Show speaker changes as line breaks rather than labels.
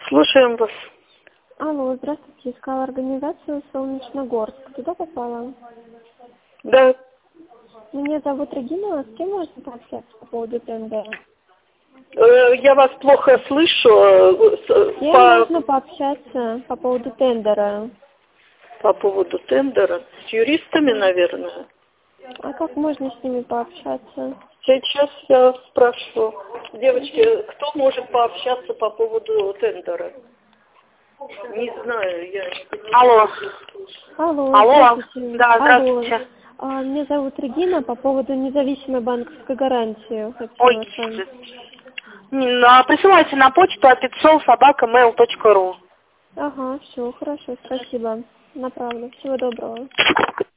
Слушаем вас.
Алло, здравствуйте. Искала организацию Солнечногорск. Туда попала?
Да.
Меня зовут Регина. С кем можно пообщаться по поводу тендера?
Я вас плохо слышу.
С кем можно пообщаться по поводу тендера?
По поводу тендера. С юристами, наверное.
А как можно с ними пообщаться?
Сейчас я спрашиваю. Девочки, кто может пообщаться по поводу тендера? Не знаю, я не понимаю.
Алло.
Алло, здравствуйте.
Да,
Алло.
здравствуйте.
Меня зовут Регина. По поводу независимой банковской гарантии
Ой,
хотела с вами.
присылайте на почту apitsol@mail.ru.
Ага, все, хорошо, спасибо. Направлю. Всего доброго.